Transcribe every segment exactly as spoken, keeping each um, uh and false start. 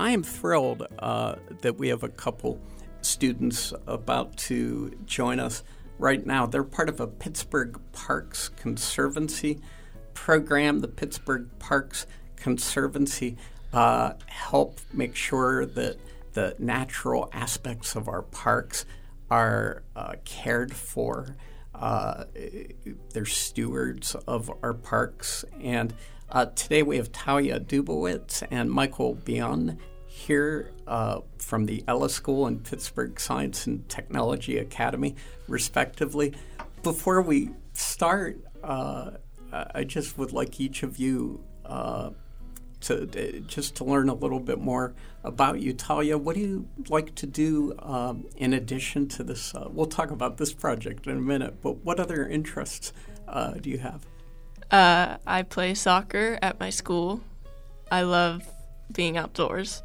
I am thrilled uh, that we have a couple students about to join us right now. They're part of a Pittsburgh Parks Conservancy program. The Pittsburgh Parks Conservancy uh, help make sure that the natural aspects of our parks are uh, cared for. Uh, they're stewards of our parks. And uh, today we have Talia Dubowitz and Michael Bion here uh, from the Ellis School and Pittsburgh Science and Technology Academy, respectively. Before we start, uh, I just would like each of you uh, to uh, just to learn a little bit more about you. Talia, what do you like to do um, in addition to this? Uh, we'll talk about this project in a minute, but what other interests uh, do you have? Uh, I play soccer at my school. I love being outdoors.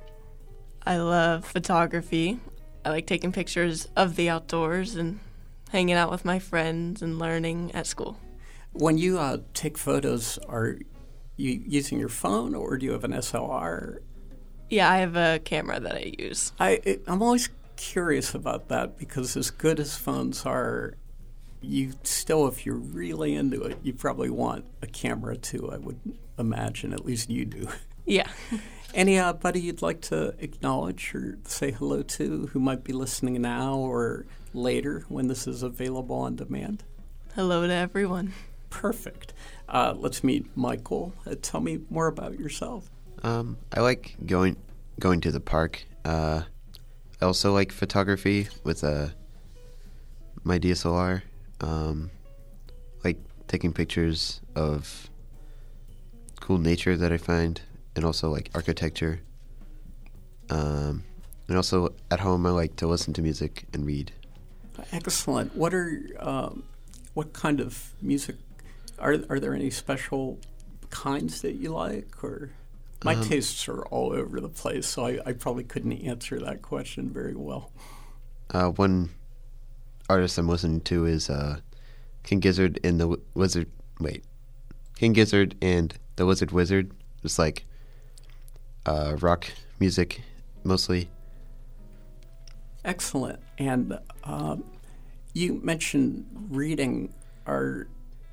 I love photography. I like taking pictures of the outdoors and hanging out with my friends and learning at school. When you uh, take photos, are you using your phone or do you have an S L R? Yeah, I have a camera that I use. I, it, I'm always curious about that because as good as phones are, you still, if you're really into it, you probably want a camera too, I would imagine. At least you do. Yeah. Anybody you'd like to acknowledge or say hello to who might be listening now or later when this is available on demand? Hello to everyone. Perfect. Uh, let's meet Michael. Uh, tell me more about yourself. Um, I like going going to the park. Uh, I also like photography with uh, my D S L R. Um, like taking pictures of cool nature that I find, and also like architecture. Um, and also at home, I like to listen to music and read. Excellent. What are um, what kind of music? Are are there any special kinds that you like, or my um, tastes are all over the place, so I, I probably couldn't answer that question very well. Uh, one artist I'm listening to is uh, King Gizzard and the w- Wizard. Wait, King Gizzard and the Lizard Wizard. It's like uh, rock music mostly. Excellent. And um, you mentioned reading. Are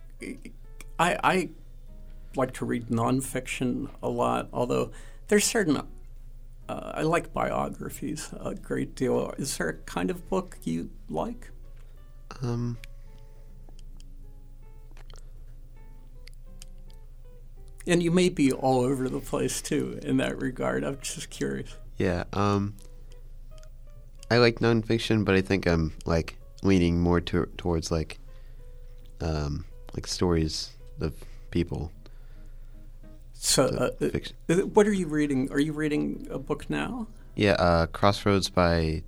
I, I like to read nonfiction a lot, although there's certain, uh, I like biographies a great deal. Is there a kind of book you like? Um, and you may be all over the place, too, in that regard. I'm just curious. Yeah, um, I like nonfiction, but I think I'm, like, leaning more to, towards, like, um, like stories of people. So, uh, what are you reading? Are you reading a book now? Yeah, uh, Crossroads by...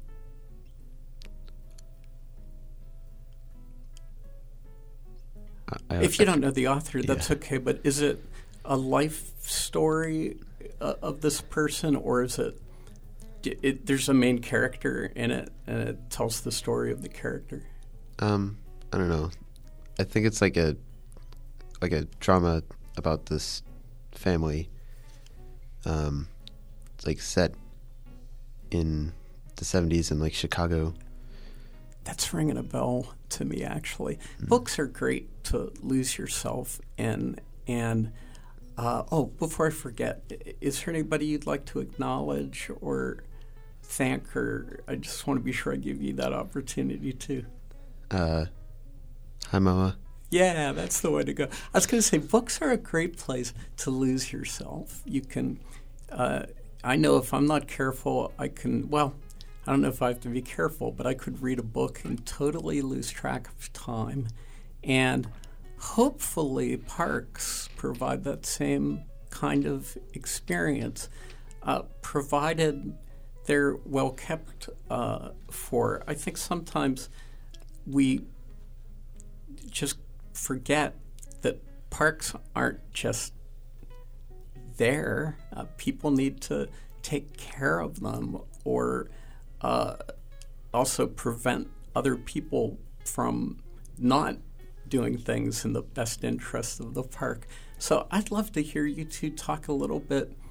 I, if you don't know the author, that's yeah. okay, but is it a life story uh, of this person, or is it, it, there's a main character in it, and it tells the story of the character? Um, I don't know. I think it's like a like a drama about this family. Um, it's like set in the seventies in like Chicago. That's ringing a bell to me, actually. Mm-hmm. Books are great to lose yourself in. And uh, oh, before I forget, is there anybody you'd like to acknowledge or thank? Or I just want to be sure I give you that opportunity too. Uh. Hi, Mama. Yeah, that's the way to go. I was going to say, books are a great place to lose yourself. You can, uh, I know if I'm not careful, I can, well, I don't know if I have to be careful, but I could read a book and totally lose track of time. And hopefully parks provide that same kind of experience, uh, provided they're well kept uh, for. I think sometimes we just forget that parks aren't just there. Uh, people need to take care of them or uh, also prevent other people from not doing things in the best interest of the park. So I'd love to hear you two talk a little bit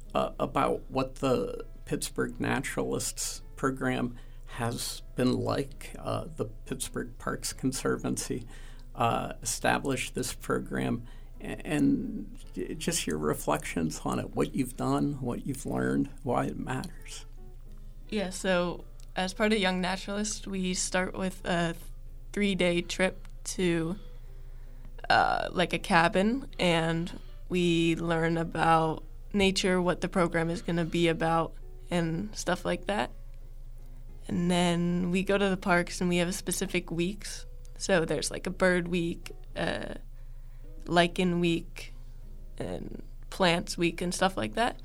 uh, about what the Pittsburgh Naturalists program has been like? Uh, the Pittsburgh Parks Conservancy uh, established this program, and, and just your reflections on it, what you've done, what you've learned, why it matters. Yeah, so as part of Young Naturalist, we start with a three-day trip to uh, like a cabin, and we learn about nature, what the program is going to be about, and stuff like that. And then we go to the parks, and we have specific weeks. So there's like a bird week, uh, lichen week, and plants week, and stuff like that.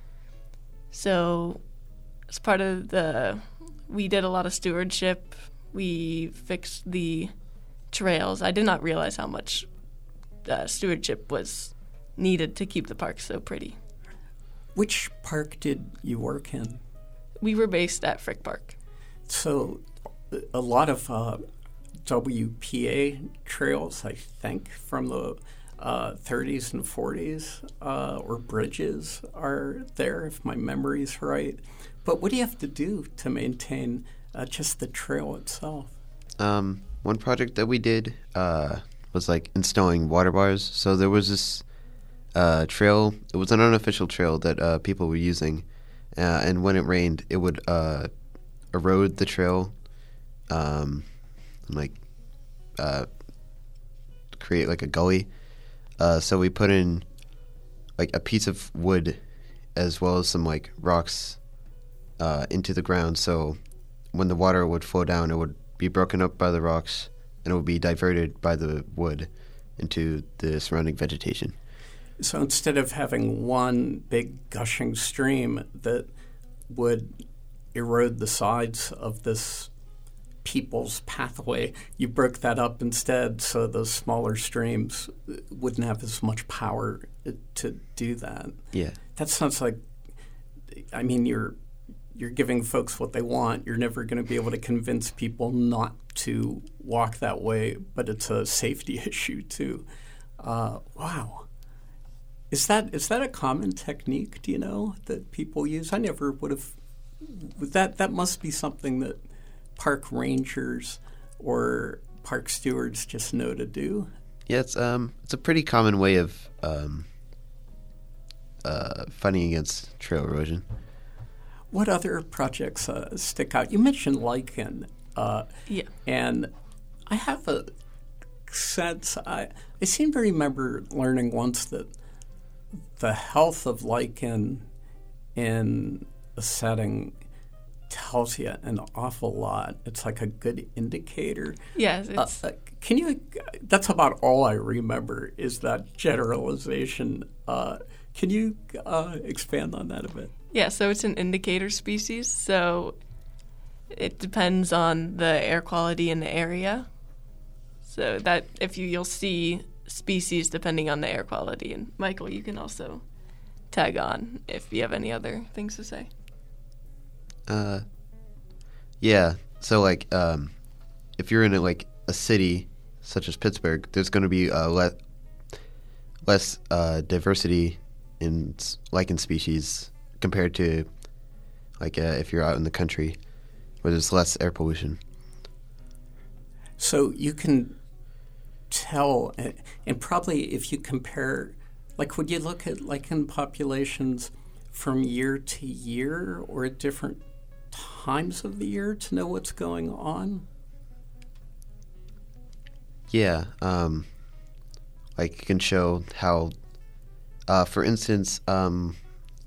So as part of the, we did a lot of stewardship. We fixed the trails. I did not realize how much uh, stewardship was needed to keep the park so pretty. Which park did you work in? We were based at Frick Park. So a lot of uh, W P A trails, I think, from the uh, thirties and forties, uh, or bridges are there, if my memory's right. But what do you have to do to maintain uh, just the trail itself? Um, one project that we did uh, was like installing water bars. So there was this uh, trail. It was an unofficial trail that uh, people were using, uh, and when it rained, it would uh, erode the trail, um, and, like uh, create like a gully. Uh, so we put in like a piece of wood as well as some like rocks uh, into the ground. So when the water would flow down, it would be broken up by the rocks and it would be diverted by the wood into the surrounding vegetation. So instead of having one big gushing stream that would erode the sides of this people's pathway, you broke that up instead so the smaller streams wouldn't have as much power to do that. Yeah. That sounds like, I mean, you're you're giving folks what they want. You're never going to be able to convince people not to walk that way, but it's a safety issue too. Uh, wow. Is that is that a common technique, do you know, that people use? I never would have. That that must be something that park rangers or park stewards just know to do. Yeah, it's um it's a pretty common way of um uh fighting against trail erosion. What other projects uh, stick out? You mentioned lichen. Uh, yeah. And I have a sense, I, I seem to remember learning once that the health of lichen in a setting tells you an awful lot. It's like a good indicator. Yes. It's... Uh, uh, can you, that's about all I remember is that generalization. Uh, can you uh, expand on that a bit? Yeah, so it's an indicator species, so it depends on the air quality in the area. So that if you you'll see species depending on the air quality. And Michael, you can also tag on if you have any other things to say. Uh, yeah. So like, um, if you're in a, like a city such as Pittsburgh, there's going to be uh, le- less uh, diversity in lichen species compared to like uh, if you're out in the country where there's less air pollution. So you can tell, and probably if you compare, like would you look at lichen populations from year to year or at different times of the year to know what's going on? Yeah, um, like you can show how, uh, for instance, um,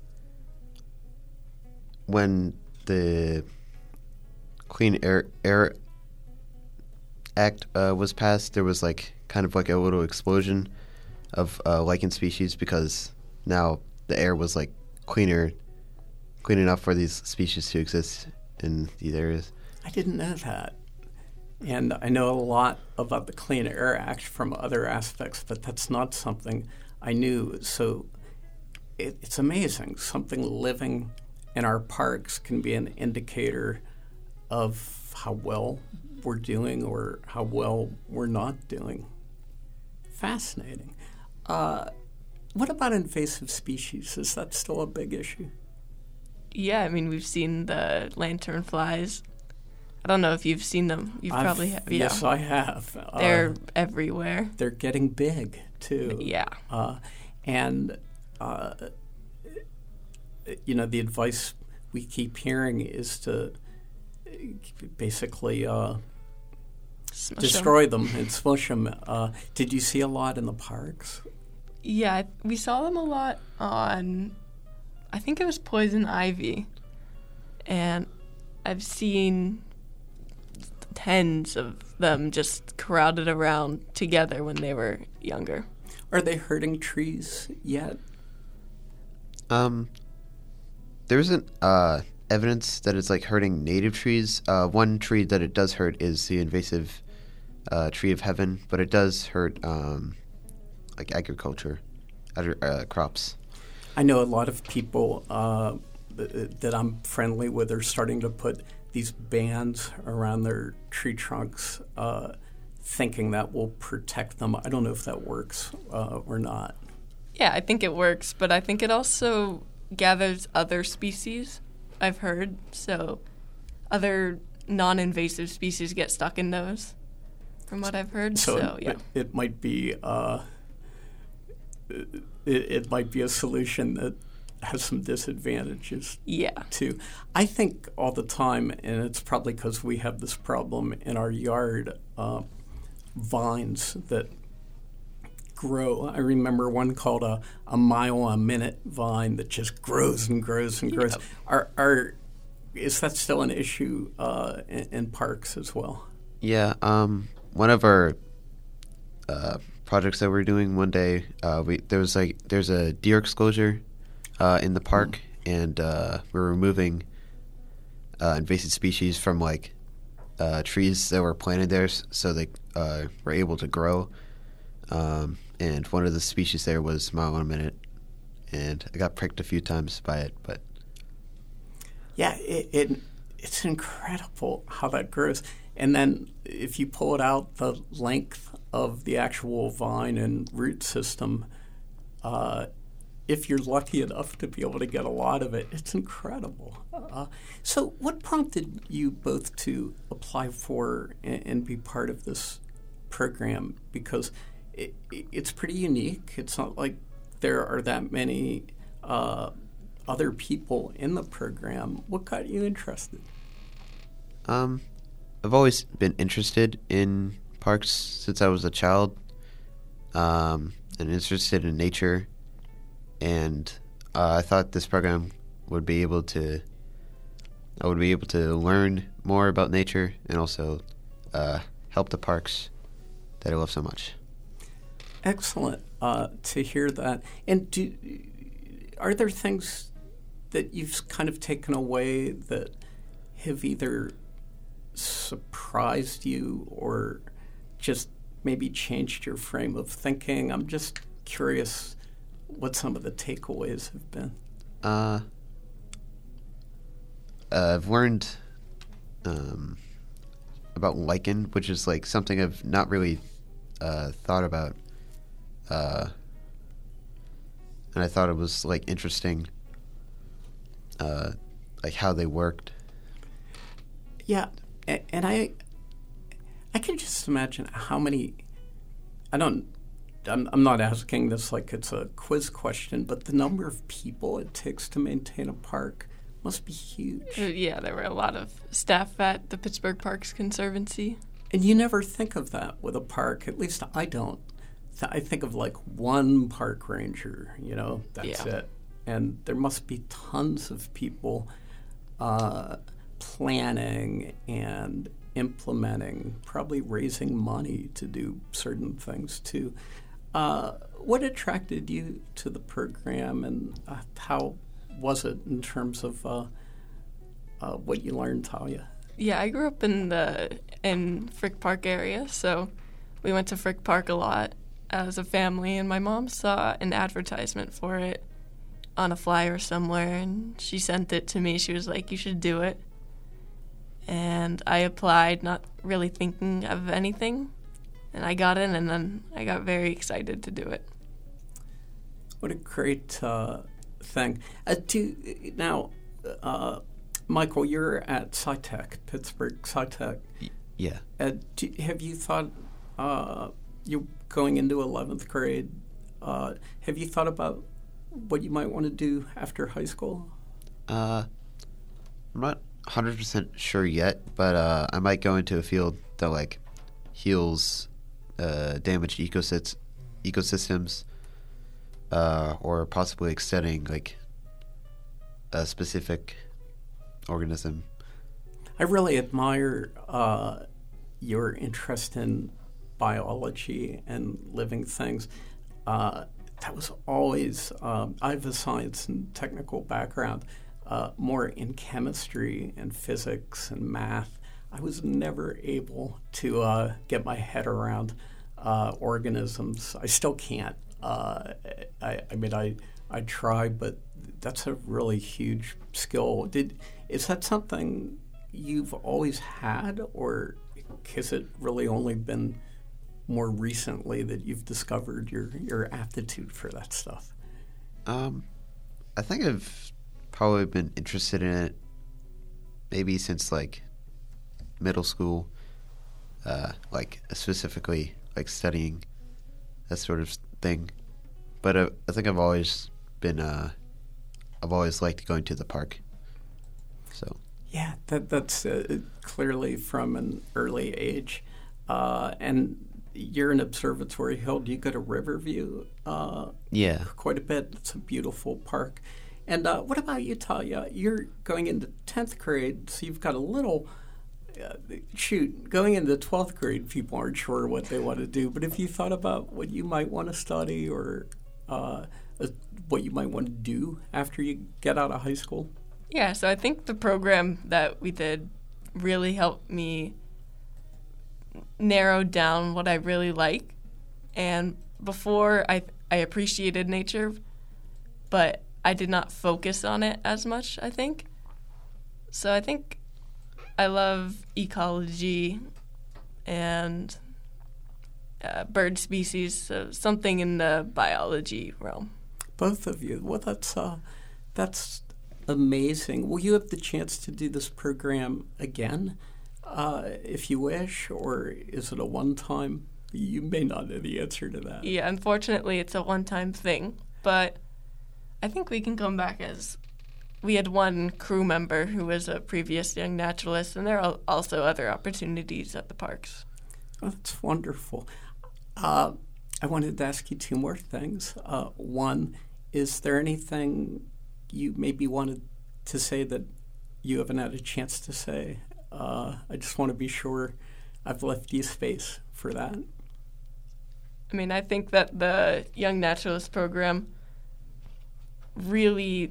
when the Clean Air Air Act uh, was passed, there was like kind of like a little explosion of uh, lichen species because now the air was like cleaner, clean enough for these species to exist in these areas. I didn't know that. And I know a lot about the Clean Air Act from other aspects, but that's not something I knew. So it, it's amazing. Something living in our parks can be an indicator of how well we're doing or how well we're not doing. Fascinating. Uh, what about invasive species? Is that still a big issue? Yeah, I mean, we've seen the lanternflies. I don't know if you've seen them. You I've- probably have. Yeah. Yes, I have. They're Uh, everywhere. they're getting big too. Yeah. Uh, and uh, you know, the advice we keep hearing is to basically uh, Smush 'em. destroy them and smush them. Uh, did you see a lot in the parks? Yeah, I- we saw them a lot on, I think it was poison ivy. And I've seen tens of them just crowded around together when they were younger. Are they hurting trees yet? Um, there isn't uh, evidence that it's like hurting native trees. Uh, one tree that it does hurt is the invasive uh, tree of heaven, but it does hurt um, like agriculture, agri- uh, crops. I know a lot of people uh, th- that I'm friendly with are starting to put these bands around their tree trunks, uh, thinking that will protect them. I don't know if that works uh, or not. Yeah, I think it works, but I think it also gathers other species, I've heard. So other non-invasive species get stuck in those, from what I've heard. So, So, yeah. it, it might be uh, it, it might be a solution that has some disadvantages Yeah. too. I think all the time, and it's probably because we have this problem in our yard, uh, vines that grow. I remember one called a, a mile a minute vine that just grows and grows and grows. Yep. Are, are is that still an issue uh, in, in parks as well? Yeah, um, one of our uh, projects that we're doing one day, uh, we there was like there's a deer exclosure uh, in the park, and uh, we're removing uh, invasive species from like uh, trees that were planted there, s- so they uh, were able to grow. Um, and one of the species there was mile a minute, and I got pricked a few times by it, but Yeah, it, it it's incredible how that grows. And then if you pull it out, the length of the actual vine and root system, uh, if you're lucky enough to be able to get a lot of it, it's incredible. Uh, so what prompted you both to apply for and, and be part of this program? Because it, it, it's pretty unique. It's not like there are that many uh, other people in the program. What got you interested? Um, I've always been interested in parks since I was a child, um, and interested in nature, and uh, I thought this program would be able to, I would be able to learn more about nature and also uh, help the parks that I love so much. Excellent uh, to hear that. And do, are there things that you've kind of taken away that have either surprised you or just maybe changed your frame of thinking? I'm just curious what some of the takeaways have been. Uh, uh, I've learned um, about lichen, which is like something I've not really uh, thought about, uh, and I thought it was like interesting, uh, like how they worked. Yeah, a- and I, I can just imagine how many. I don't. I'm, I'm not asking this like it's a quiz question, but the number of people it takes to maintain a park must be huge. Uh, Yeah, there were a lot of staff at the Pittsburgh Parks Conservancy. And you never think of that with a park. At least I don't. Th- I think of like one park ranger, you know, that's Yeah. it. And there must be tons of people uh, planning and implementing, probably raising money to do certain things too. Uh, what attracted you to the program, and uh, how was it in terms of uh, uh, what you learned, Talia? Yeah, I grew up in the in Frick Park area, so we went to Frick Park a lot as a family, and my mom saw an advertisement for it on a flyer somewhere, and she sent it to me. She was like, "You should do it." And I applied, not really thinking of anything, and I got in, and then I got very excited to do it. What a great uh, thing. Uh, do, now, uh, Michael, you're at SciTech, Pittsburgh SciTech. Y- yeah. Uh, do, have you thought, uh, you're going into eleventh grade, uh, have you thought about what you might want to do after high school? Uh, I'm not one hundred percent sure yet, but uh, I might go into a field that, like, heals uh, damaged ecosystems, ecosystems uh, or possibly extending, like, a specific organism. I really admire uh, your interest in biology and living things. Uh, that was always, um, I have a science and technical background, uh, more in chemistry and physics and math. I was never able to uh, get my head around uh, organisms. I still can't. Uh, I, I mean, I, I try, but that's a really huge skill. Did is that something you've always had, or has it really only been more recently that you've discovered your, your aptitude for that stuff? Um, I think I've probably been interested in it maybe since, like, middle school, uh, like specifically like studying that sort of thing. But uh, I think I've always been, uh, I've always liked going to the park. So yeah, that that's uh, clearly from an early age, uh, and you're in Observatory Hill. Do you go to Riverview? Uh, yeah, quite a bit. It's a beautiful park. And uh, what about you, Talia? You're going into tenth grade, so you've got a little. Uh, shoot, going into twelfth grade, people aren't sure what they want to do. But if you thought about what you might want to study or uh, uh, what you might want to do after you get out of high school? Yeah, so I think the program that we did really helped me narrow down what I really like. And before, I I appreciated nature, but I did not focus on it as much, I think. So I think I love ecology and uh, bird species, so something in the biology realm. Both of you. Well, that's uh, that's amazing. Will you have the chance to do this program again, uh, if you wish, or is it a one-time? You may not know the answer to that. Yeah, unfortunately, it's a one-time thing, but I think we can come back as we had one crew member who was a previous young naturalist, and there are also other opportunities at the parks. Oh, that's wonderful. Uh, I wanted to ask you two more things. Uh, one, is there anything you maybe wanted to say that you haven't had a chance to say? Uh, I just want to be sure I've left you space for that. I mean, I think that the Young Naturalist program really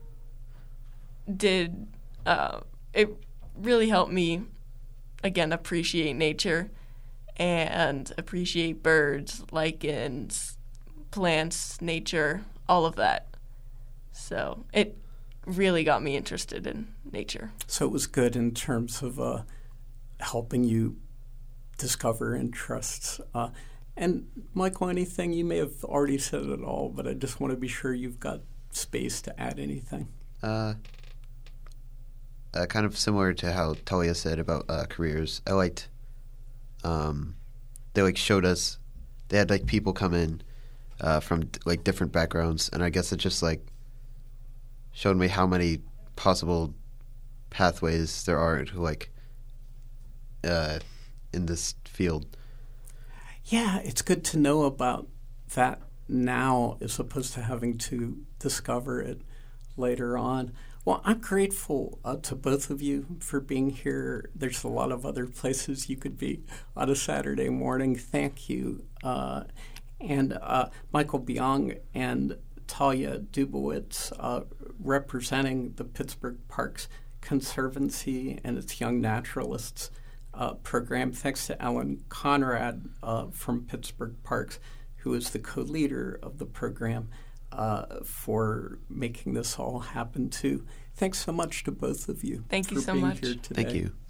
did, uh, it really helped me, again, appreciate nature and appreciate birds, lichens, plants, nature, all of that. So it really got me interested in nature. So it was good in terms of uh, helping you discover interests. Uh, and Michael, anything you may have already said it all, but I just want to be sure you've got space to add anything. Uh, uh, kind of similar to how Talia said about uh, careers. I liked, um, they like showed us, they had like people come in uh, from like different backgrounds, and I guess it just like showed me how many possible pathways there are to like uh, in this field. Yeah, it's good to know about that now as opposed to having to discover it later on. Well, I'm grateful uh, to both of you for being here. There's a lot of other places you could be on a Saturday morning. Thank you. Uh, and uh, Michael Byung and Talia Dubowitz, uh, representing the Pittsburgh Parks Conservancy and its Young Naturalists uh, program. Thanks to Ellen Conrad uh, from Pittsburgh Parks, who is the co-leader of the program, uh, for making this all happen too. Thanks so much to both of you. Thank you for so being much. Here today. Thank you.